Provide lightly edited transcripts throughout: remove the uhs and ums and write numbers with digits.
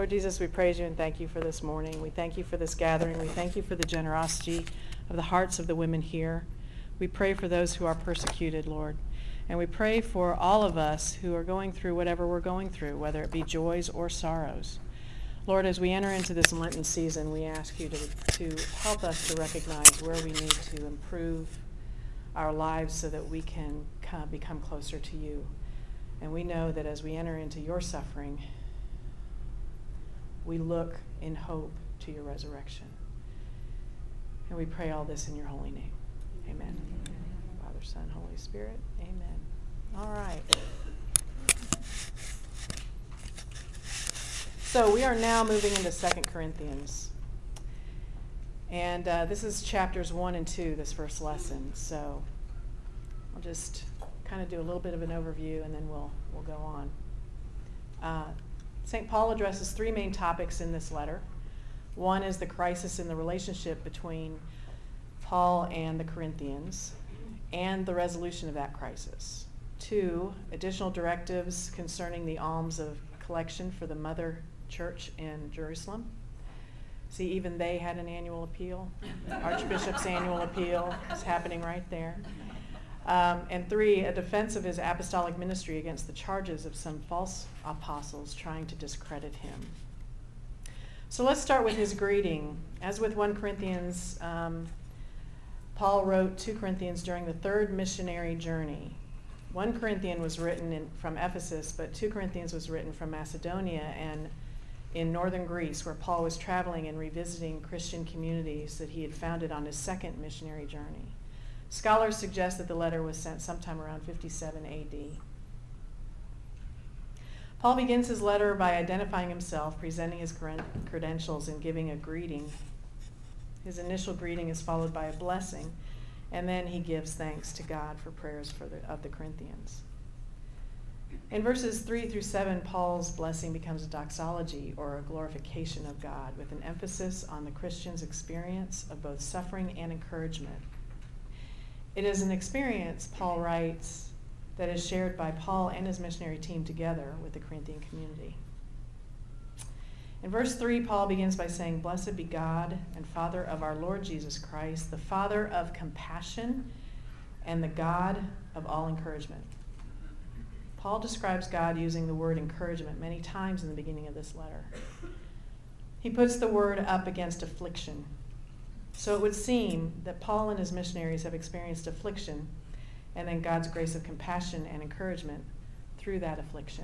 Lord Jesus, we praise you and thank you for this morning. We thank you for this gathering. We thank you for the generosity of the hearts of the women here. We pray for those who are persecuted, Lord. And we pray for all of us who are going through whatever we're going through, whether it be joys or sorrows. Lord, as we enter into this Lenten season, we ask you to help us to recognize where we need to improve our lives so that we can become closer to you. And we know that as we enter into your suffering, we look in hope to your resurrection. And we pray all this in your holy name. Amen. Father, Son, Holy Spirit. Amen. All right. So we are now moving into 2 Corinthians. And this is chapters 1 and 2, this first lesson. So I'll just kind of do a little bit of an overview and then we'll go on. St. Paul addresses three main topics in this letter. One is the crisis in the relationship between Paul and the Corinthians and the resolution of that crisis. 2, additional directives concerning the alms of collection for the mother church in Jerusalem. See, even they had an annual appeal. Archbishop's annual appeal is happening right there. And 3, a defense of his apostolic ministry against the charges of some false apostles trying to discredit him. So let's start with his greeting. As with 1 Corinthians, Paul wrote 2 Corinthians during the third missionary journey. 1 Corinthian was written from Ephesus, but 2 Corinthians was written from Macedonia and in northern Greece, where Paul was traveling and revisiting Christian communities that he had founded on his second missionary journey. Scholars suggest that the letter was sent sometime around 57 AD. Paul begins his letter by identifying himself, presenting his credentials, and giving a greeting. His initial greeting is followed by a blessing, and then he gives thanks to God for prayers of the Corinthians. In verses 3 through 7, Paul's blessing becomes a doxology, or a glorification of God, with an emphasis on the Christian's experience of both suffering and encouragement. It is an experience, Paul writes, that is shared by Paul and his missionary team together with the Corinthian community. In verse 3, Paul begins by saying, "Blessed be God and Father of our Lord Jesus Christ, the Father of compassion and the God of all encouragement." Paul describes God using the word encouragement many times in the beginning of this letter. He puts the word up against affliction. So it would seem that Paul and his missionaries have experienced affliction and then God's grace of compassion and encouragement through that affliction.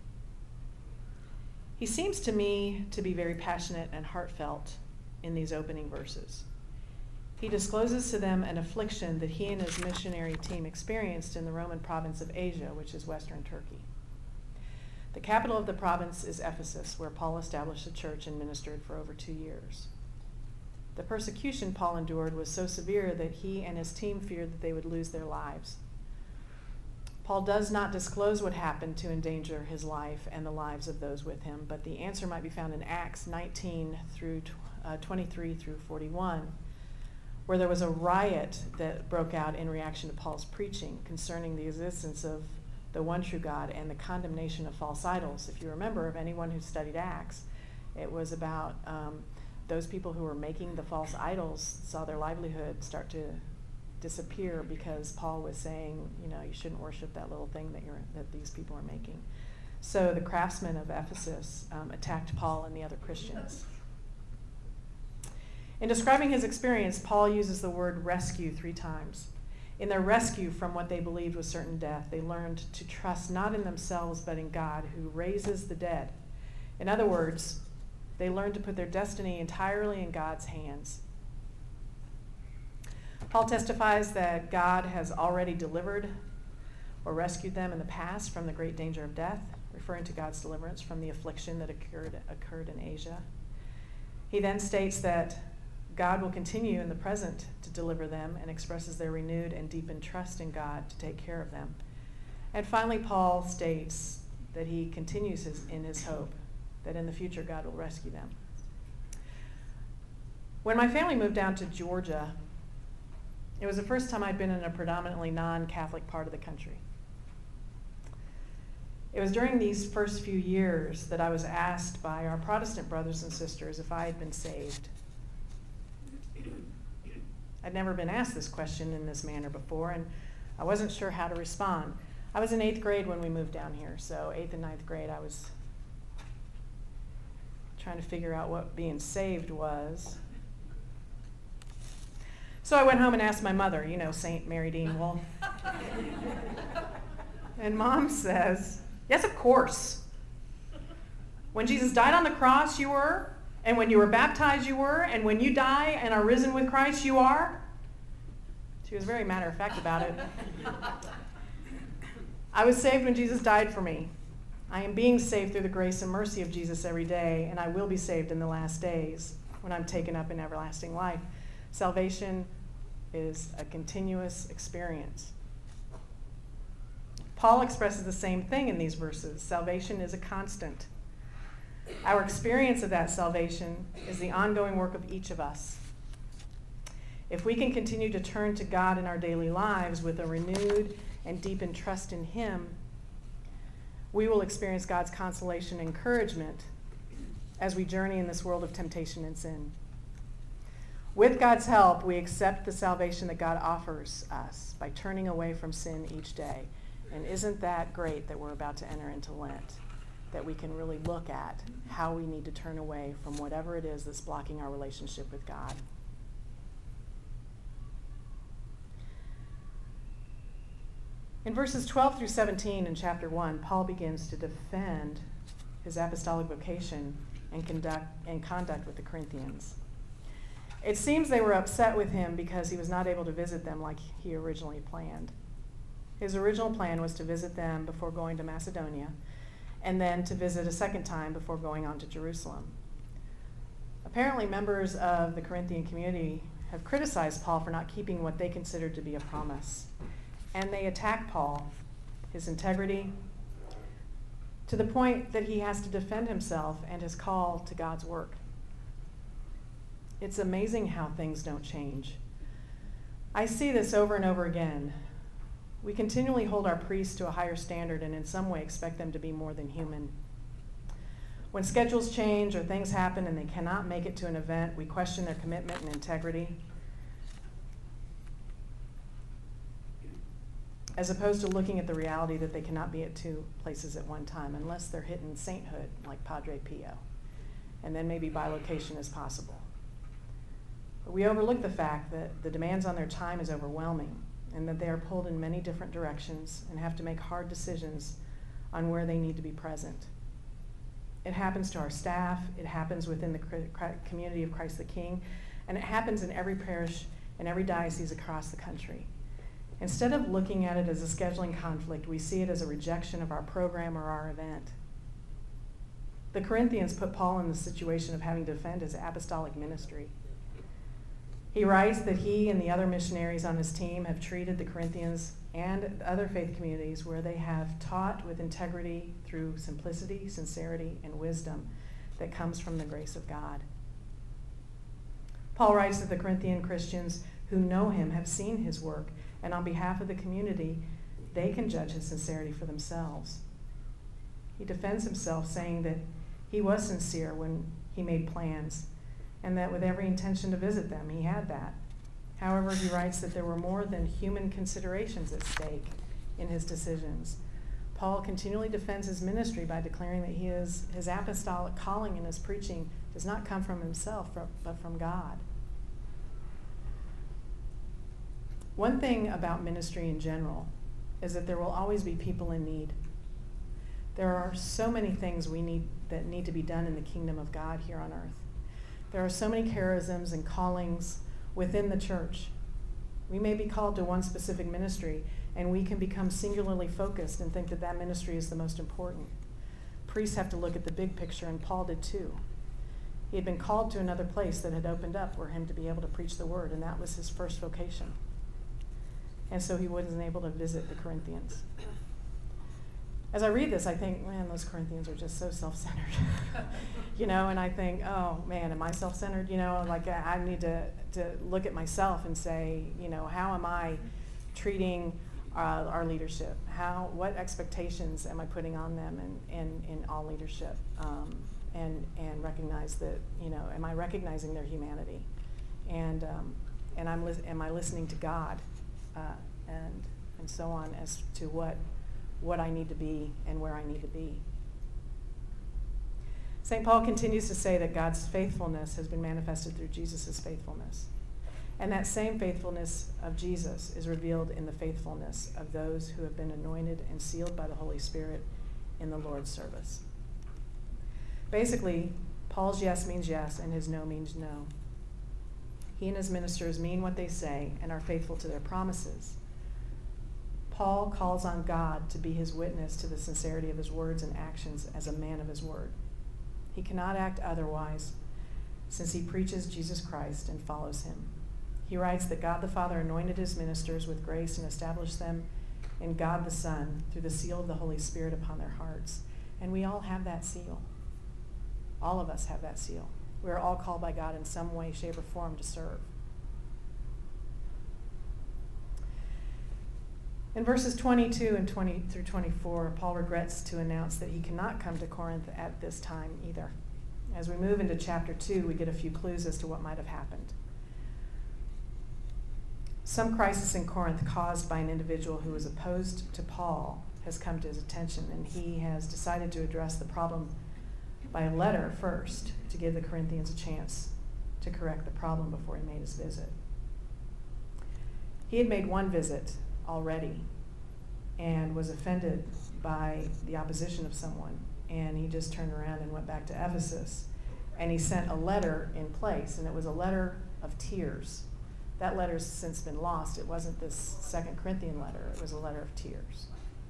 He seems to me to be very passionate and heartfelt in these opening verses. He discloses to them an affliction that he and his missionary team experienced in the Roman province of Asia, which is western Turkey. The capital of the province is Ephesus, where Paul established a church and ministered for over 2 years. The persecution Paul endured was so severe that he and his team feared that they would lose their lives. Paul does not disclose what happened to endanger his life and the lives of those with him, but the answer might be found in Acts 19 through 23 through 41, where there was a riot that broke out in reaction to Paul's preaching concerning the existence of the one true God and the condemnation of false idols. If you remember, of anyone who studied Acts, it was about those people who were making the false idols saw their livelihood start to disappear because Paul was saying, you shouldn't worship that little thing that these people are making. So the craftsmen of Ephesus attacked Paul and the other Christians. In describing his experience, Paul uses the word rescue 3 times. In their rescue from what they believed was certain death, they learned to trust not in themselves but in God, who raises the dead. In other words, they learned to put their destiny entirely in God's hands. Paul testifies that God has already delivered or rescued them in the past from the great danger of death, referring to God's deliverance from the affliction that occurred in Asia. He then states that God will continue in the present to deliver them and expresses their renewed and deepened trust in God to take care of them. And finally, Paul states that he continues in his hope that in the future God will rescue them. When my family moved down to Georgia, it was the first time I'd been in a predominantly non-Catholic part of the country. It was during these first few years that I was asked by our Protestant brothers and sisters if I had been saved. I'd never been asked this question in this manner before, and I wasn't sure how to respond. I was in 8th grade when we moved down here, so 8th and 9th grade I was trying to figure out what being saved was. So I went home and asked my mother, St. Mary Dean Wolf. And Mom says, yes, of course. When Jesus died on the cross, you were, and when you were baptized, you were, and when you die and are risen with Christ, you are. She was very matter of fact about it. I was saved when Jesus died for me. I am being saved through the grace and mercy of Jesus every day, and I will be saved in the last days when I'm taken up in everlasting life. Salvation is a continuous experience. Paul expresses the same thing in these verses. Salvation is a constant. Our experience of that salvation is the ongoing work of each of us. If we can continue to turn to God in our daily lives with a renewed and deepened trust in Him, we will experience God's consolation and encouragement as we journey in this world of temptation and sin. With God's help, we accept the salvation that God offers us by turning away from sin each day. And isn't that great that we're about to enter into Lent, that we can really look at how we need to turn away from whatever it is that's blocking our relationship with God. In verses 12 through 17 in chapter 1, Paul begins to defend his apostolic vocation and conduct with the Corinthians. It seems they were upset with him because he was not able to visit them like he originally planned. His original plan was to visit them before going to Macedonia, and then to visit a second time before going on to Jerusalem. Apparently, members of the Corinthian community have criticized Paul for not keeping what they considered to be a promise. And they attack Paul, his integrity, to the point that he has to defend himself and his call to God's work. It's amazing how things don't change. I see this over and over again. We continually hold our priests to a higher standard and in some way expect them to be more than human. When schedules change or things happen and they cannot make it to an event, we question their commitment and integrity, as opposed to looking at the reality that they cannot be at two places at one time unless they're hitting sainthood like Padre Pio, and then maybe bilocation is possible. But we overlook the fact that the demands on their time is overwhelming and that they are pulled in many different directions and have to make hard decisions on where they need to be present. It happens to our staff, it happens within the community of Christ the King, and it happens in every parish and every diocese across the country. Instead of looking at it as a scheduling conflict, we see it as a rejection of our program or our event. The Corinthians put Paul in the situation of having to defend his apostolic ministry. He writes that he and the other missionaries on his team have treated the Corinthians and other faith communities where they have taught with integrity through simplicity, sincerity, and wisdom that comes from the grace of God. Paul writes that the Corinthian Christians who know him have seen his work, and on behalf of the community, they can judge his sincerity for themselves. He defends himself, saying that he was sincere when he made plans, and that with every intention to visit them, he had that. However, he writes that there were more than human considerations at stake in his decisions. Paul continually defends his ministry by declaring that his apostolic calling in his preaching does not come from himself, but from God. One thing about ministry in general is that there will always be people in need. There are so many things that need to be done in the kingdom of God here on earth. There are so many charisms and callings within the church. We may be called to one specific ministry, and we can become singularly focused and think that that ministry is the most important. Priests have to look at the big picture, and Paul did too. He had been called to another place that had opened up for him to be able to preach the word, and that was his first vocation. And so he wasn't able to visit the Corinthians. As I read this, I think, man, those Corinthians are just so self-centered. And I think, oh, man, am I self-centered? Like I need to look at myself and say, how am I treating our leadership? What expectations am I putting on them in all leadership? And recognize that, am I recognizing their humanity? And am I listening to God? And so on as to what I need to be and where I need to be. St. Paul continues to say that God's faithfulness has been manifested through Jesus' faithfulness. And that same faithfulness of Jesus is revealed in the faithfulness of those who have been anointed and sealed by the Holy Spirit in the Lord's service. Basically, Paul's yes means yes and his no means no. He and his ministers mean what they say and are faithful to their promises. Paul calls on God to be his witness to the sincerity of his words and actions as a man of his word. He cannot act otherwise, since he preaches Jesus Christ and follows him. He writes that God the Father anointed his ministers with grace and established them in God the Son through the seal of the Holy Spirit upon their hearts. And we all have that seal. All of us have that seal. We are all called by God in some way, shape, or form to serve. In verses 22 and 20 through 24, Paul regrets to announce that he cannot come to Corinth at this time either. As we move into chapter 2, we get a few clues as to what might have happened. Some crisis in Corinth caused by an individual who was opposed to Paul has come to his attention, and he has decided to address the problem by a letter first to give the Corinthians a chance to correct the problem before he made his visit. He had made one visit already and was offended by the opposition of someone, and he just turned around and went back to Ephesus, and he sent a letter in place, and it was a letter of tears. That letter's since been lost. It wasn't this 2 Corinthian letter. It was a letter of tears.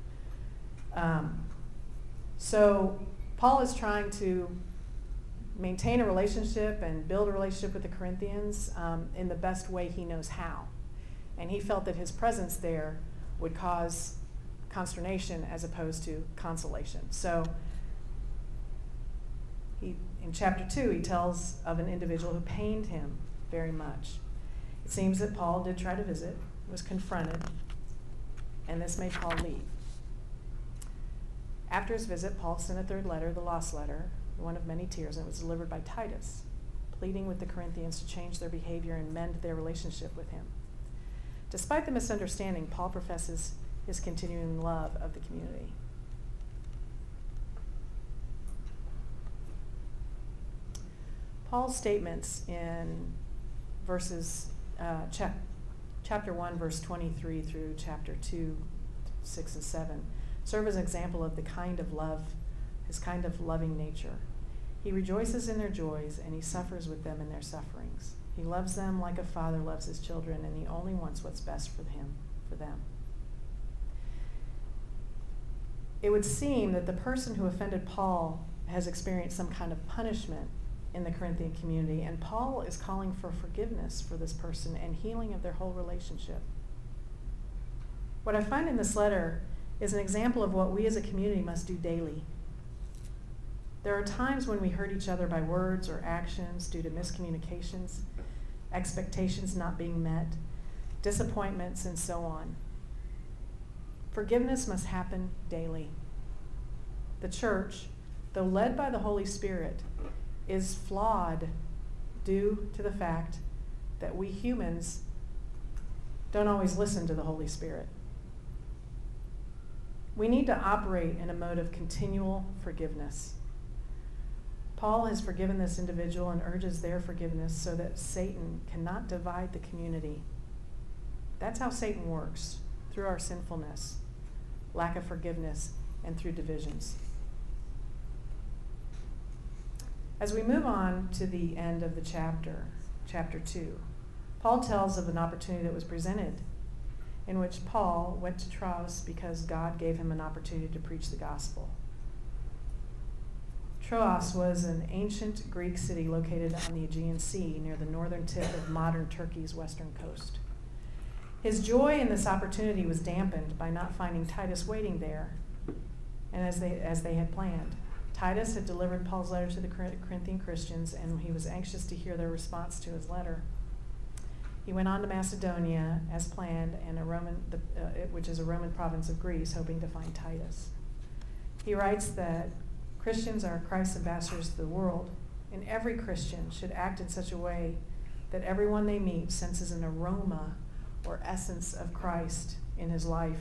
So Paul is trying to maintain a relationship and build a relationship with the Corinthians in the best way he knows how. And he felt that his presence there would cause consternation as opposed to consolation. So in chapter 2, he tells of an individual who pained him very much. It seems that Paul did try to visit, was confronted, and this made Paul leave. After his visit, Paul sent a third letter, the lost letter, one of many tears, and it was delivered by Titus, pleading with the Corinthians to change their behavior and mend their relationship with him. Despite the misunderstanding, Paul professes his continuing love of the community. Paul's statements in verses chapter 1, verse 23 through chapter 2, 6 and 7 serve as an example of the kind of love, his kind of loving nature. He rejoices in their joys, and he suffers with them in their sufferings. He loves them like a father loves his children, and he only wants what's best for them. It would seem that the person who offended Paul has experienced some kind of punishment in the Corinthian community, and Paul is calling for forgiveness for this person and healing of their whole relationship. What I find in this letter is an example of what we as a community must do daily. There are times when we hurt each other by words or actions due to miscommunications, expectations not being met, disappointments, and so on. Forgiveness must happen daily. The church, though led by the Holy Spirit, is flawed due to the fact that we humans don't always listen to the Holy Spirit. We need to operate in a mode of continual forgiveness. Paul has forgiven this individual and urges their forgiveness so that Satan cannot divide the community. That's how Satan works, through our sinfulness, lack of forgiveness, and through divisions. As we move on to the end of the chapter 2, Paul tells of an opportunity that was presented in which Paul went to Troas because God gave him an opportunity to preach the gospel. Troas was an ancient Greek city located on the Aegean Sea near the northern tip of modern Turkey's western coast. His joy in this opportunity was dampened by not finding Titus waiting there, and as they had planned. Titus had delivered Paul's letter to the Corinthian Christians, and he was anxious to hear their response to his letter. He went on to Macedonia as planned, and which is a Roman province of Greece, hoping to find Titus. He writes that Christians are Christ's ambassadors to the world, and every Christian should act in such a way that everyone they meet senses an aroma or essence of Christ in his life.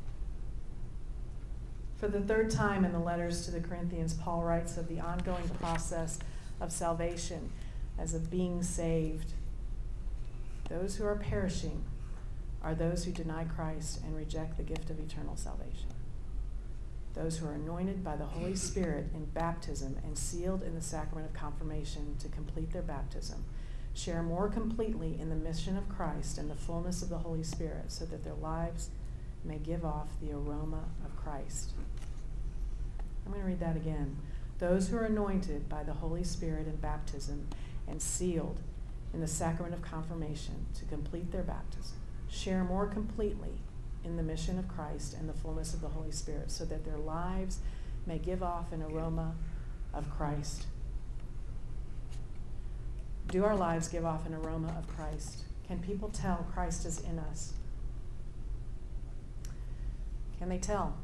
For the third time in the letters to the Corinthians, Paul writes of the ongoing process of salvation as of being saved. Those who are perishing are those who deny Christ and reject the gift of eternal salvation. Those who are anointed by the Holy Spirit in baptism and sealed in the sacrament of confirmation to complete their baptism share more completely in the mission of Christ and the fullness of the Holy Spirit, so that their lives may give off the aroma of Christ. I'm going to read that again. Those who are anointed by the Holy Spirit in baptism and sealed in the sacrament of confirmation to complete their baptism share more completely in the mission of Christ and the fullness of the Holy Spirit, so that their lives may give off an aroma of Christ. Do our lives give off an aroma of Christ? Can people tell Christ is in us? Can they tell?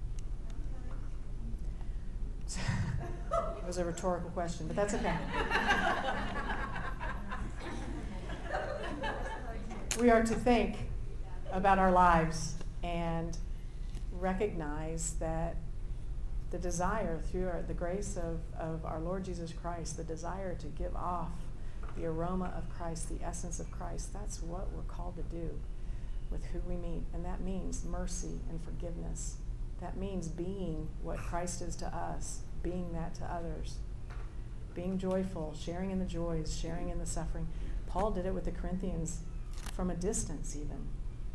It was a rhetorical question, but that's okay. We are to think about our lives and recognize that the desire through the grace of our Lord Jesus Christ, the desire to give off the aroma of Christ, the essence of Christ, that's what we're called to do with who we meet. And that means mercy and forgiveness. That means being what Christ is to us, being that to others, being joyful, sharing in the joys, sharing in the suffering. Paul did it with the Corinthians from a distance even.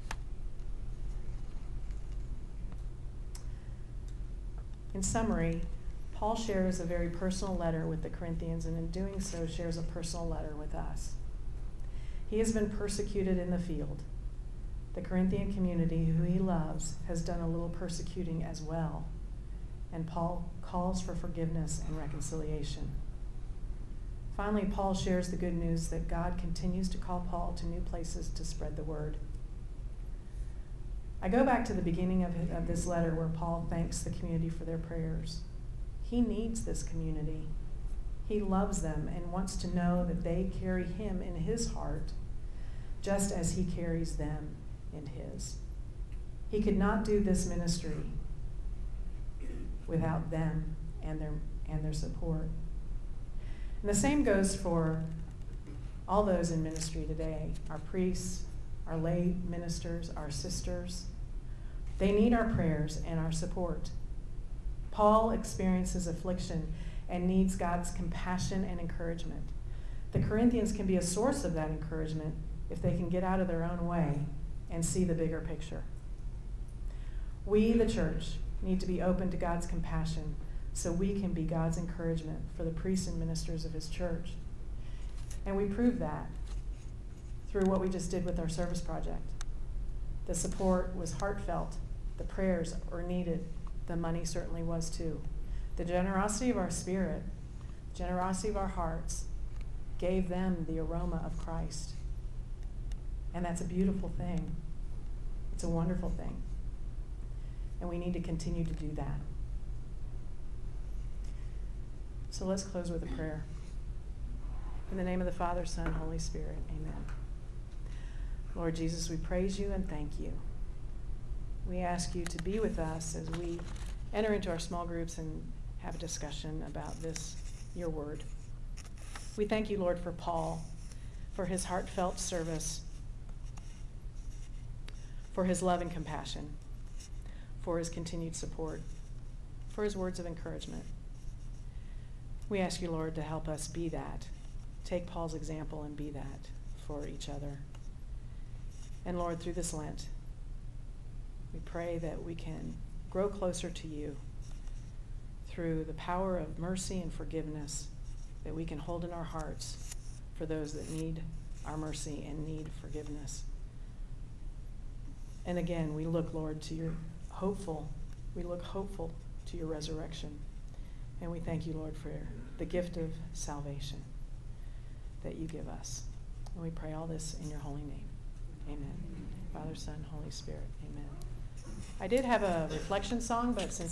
In summary, Paul shares a very personal letter with the Corinthians, and in doing so shares a personal letter with us. He has been persecuted in the field. The Corinthian community, who he loves, has done a little persecuting as well, and Paul calls for forgiveness and reconciliation. Finally, Paul shares the good news that God continues to call Paul to new places to spread the word. I go back to the beginning of this letter where Paul thanks the community for their prayers. He needs this community. He loves them and wants to know that they carry him in his heart, just as he carries them in his. He could not do this ministry without them and their support. And the same goes for all those in ministry today, our priests, our lay ministers, our sisters. They need our prayers and our support. Paul experiences affliction and needs God's compassion and encouragement. The Corinthians can be a source of that encouragement if they can get out of their own way and see the bigger picture. We, the church, need to be open to God's compassion so we can be God's encouragement for the priests and ministers of his church. And we prove that through what we just did with our service project. The support was heartfelt. The prayers were needed. The money certainly was too. The generosity of our spirit, generosity of our hearts, gave them the aroma of Christ. And that's a beautiful thing. It's a wonderful thing. And we need to continue to do that. So let's close with a prayer. In the name of the Father, Son, Holy Spirit, amen. Lord Jesus, we praise you and thank you. We ask you to be with us as we enter into our small groups and have a discussion about this, your word. We thank you, Lord, for Paul, for his heartfelt service, for his love and compassion, for his continued support, for his words of encouragement. We ask you, Lord, to help us be that. Take Paul's example and be that for each other. And Lord, through this Lent, we pray that we can grow closer to you through the power of mercy and forgiveness that we can hold in our hearts for those that need our mercy and need forgiveness. And again, we look, Lord, to your hopeful to your resurrection. And we thank you, Lord, for the gift of salvation that you give us. And we pray all this in your holy name. Amen. Father, Son, Holy Spirit. Amen. I did have a reflection song, but since